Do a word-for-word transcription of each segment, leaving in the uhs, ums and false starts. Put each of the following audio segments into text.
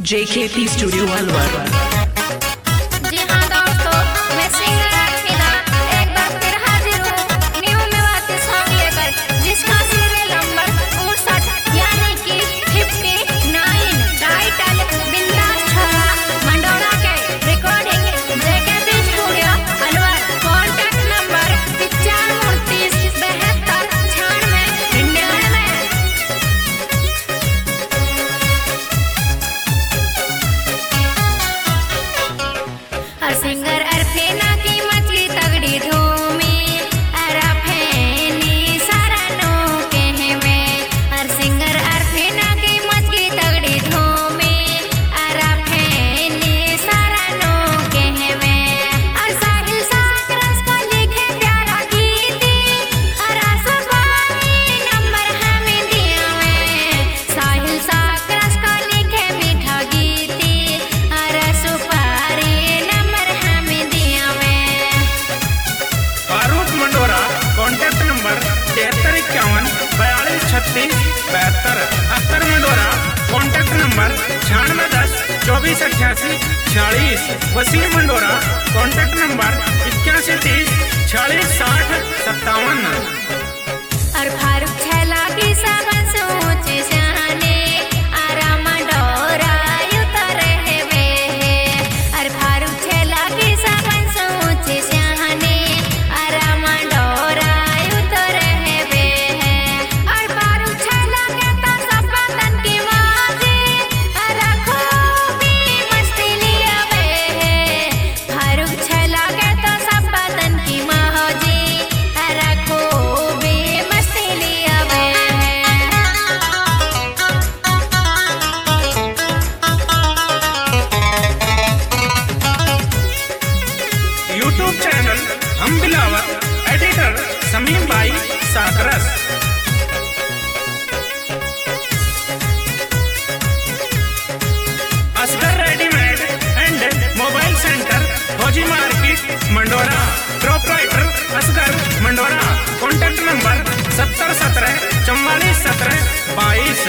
जे K P studio Alwar. जी हाँ दोस्तों, मैं सिंगर अर्पिता एक बार फिर हाजिर हूँ न्यू मेवाती सॉन्ग लेकर, जिसका सीरियल नंबर उनसठ यानी कि उनसठ टाइटल बिंदास छोरा मंडोरा के recording J K P studio Alwar. Contact number पचानवे उनतीस बहत्तर छियानवे निन्यानवे। और सिंगर अर्फेना की मचली तगड़ी धूमी अरफेनी सरनों के में। और सिंगर अर्फेना की मचली तगड़ी धूमी अरफेनी सरनों के में। और साहिल साकरस को लिखे प्यारा गीती और आसमानी नंबर हमें दिया में। साहिल साकरस को लिखे मीठा गीती और सुपारी मंडोरा। कॉन्टैक्ट नंबर तिहत्तर इक्यावन बयालीस छत्तीस बहत्तर। अख्तर मंडोरा। कॉन्टैक्ट नंबर छियानवे दस चौबीस अट्ठासी छियालीस। वसीम मंडोरा। कॉन्टैक्ट नंबर इक्यासी तीस छियालीस साठ सत्तावन। और फारूक छैला की सब सोच जाने आरा मंडोरा उतर वे। और फारूक छैला की सब सोच जाने आरा मंडोरा उतर वे। और फारूक छैला के तो सब बदन की मौजी रखो भी मस्ती लिया वे। फारूक छैला के तो सब बदन की मौजी रखो भी मस्ती लिया वे। यूट्यूब चैनल हम बिलावर। एडिटर समीम भाई Sakras. Asgar readymade and mobile centre फौजी market Mandora. Proprietor Asgar Mandora. Contact number सत्तर सत्रह चौवालीस सत्रह बाईस।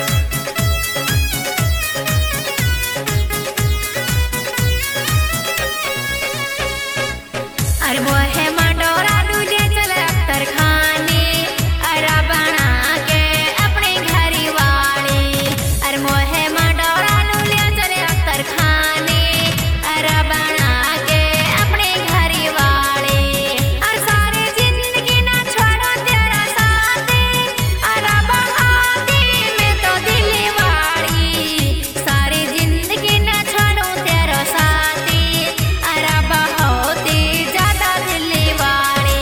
और वो है मंडोरा दूल्हे चले अख्तर खाने अरा बना के अपने घरी वाली। और वो है मंडोरा दूल्हे चले अख्तर खाने अरा बना के अपने घरी वाली। और सारी जिंदगी ना छोड़ो तेरा साथ अरा बहाती में तो दिली वाली। सारी जिंदगी ना छोड़ो तेरा साथी अरा बहोती ज्यादा दिली वाली।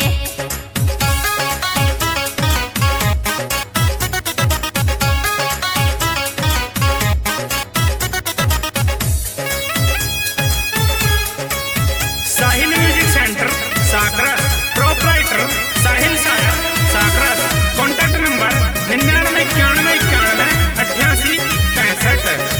Sahil music centre Sakras. Proprietor Sahil Saya Sakras. Contact number निन्यानवे इक्यानवे इक्यानवे अट्ठासी पैंसठ।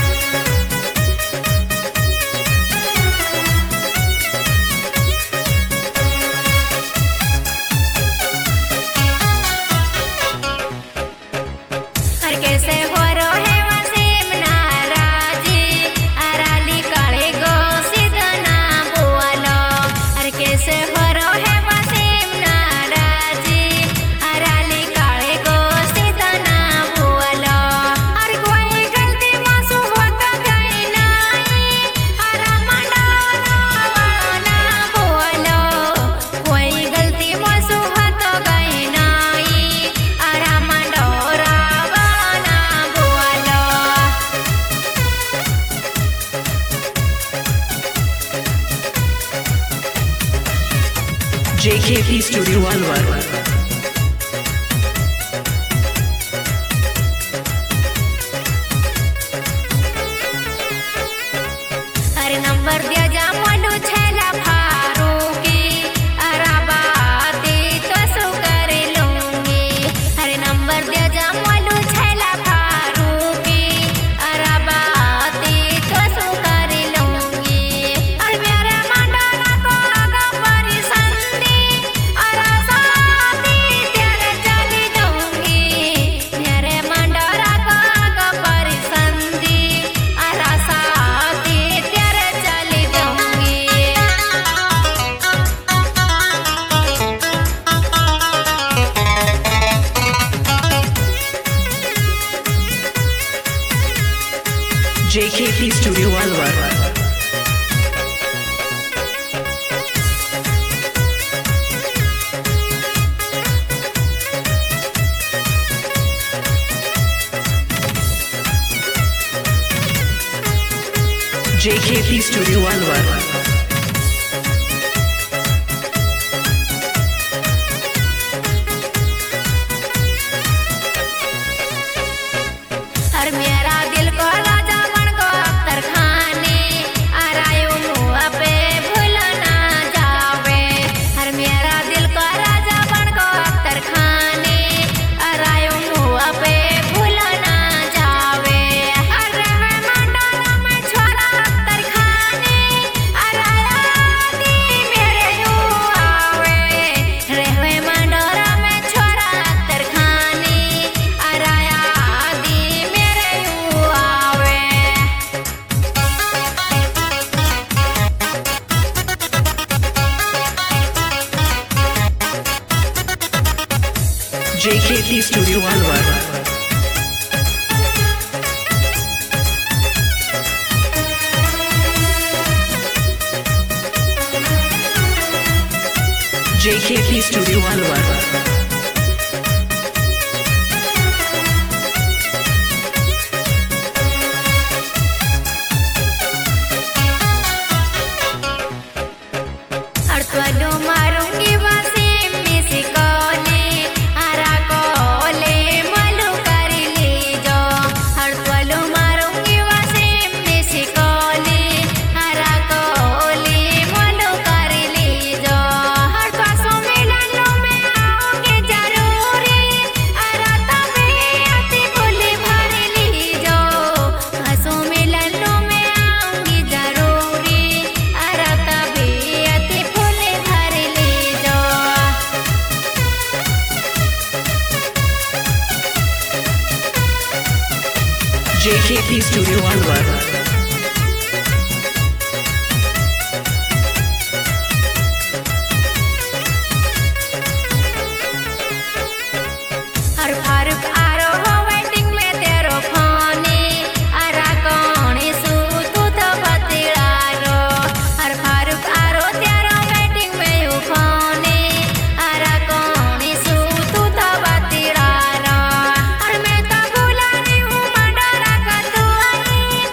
और कैसे हो रोहे वसीम नाराजी अराली काले गो सीधना बोलो। और कैसे हो रोहे वसीम नाराजी अराली काले गो सीधना बोलो। और कोई गलती मासूम हो तो गई नहीं अरा मंडोरा वाला बोलो। कोई गलती मासूम हो तो गई नहीं अरा मंडोरा वाला बोलो। जे के पी स्टूडियो अलवर। अरे नंबर दिया जा मनु छैला फारूकी अरा बाती तो सु कर लूंगी। अरे नंबर दिया जा मनु छैला फारूकी अरा बाती तो सु कर लूंगी। और मेरे मंडोरा को आगा परी संदी अरा साथ J K P Studio Alvar. J K P Studio Alvar. हर मेरा दिल को राजा बन को अख्तर खाने आरायो मुआ पे भूल ना जावे। हर मेरा दिल को राजा बन को अख्तर खाने आरायो मुआ पे भूल ना जावे। हर रहे मंडोरा में छोरा अख्तर खाने आराया दी मेरे यू आवे। रहे मंडोरा में छोरा अख्तर खाने आराया दी मेरे यू आवे। J K P Studio Alvar. J K P Studio Alvar. हर त्वलो मारूंगी वासे मिस कोले हरा कोले मलू कर लीजो। हर त्वलो मारूंगी वासे मिस कोले हरा कोले मलू कर लीजो। हर पासों मिलनों में आओगे जरूरी अरा तबे अति बोले भर लीजो। पासों मिलनों में आऊंगी जरूरी अरा तबे अति बोले भर लीजो। J K P Studio Alvar.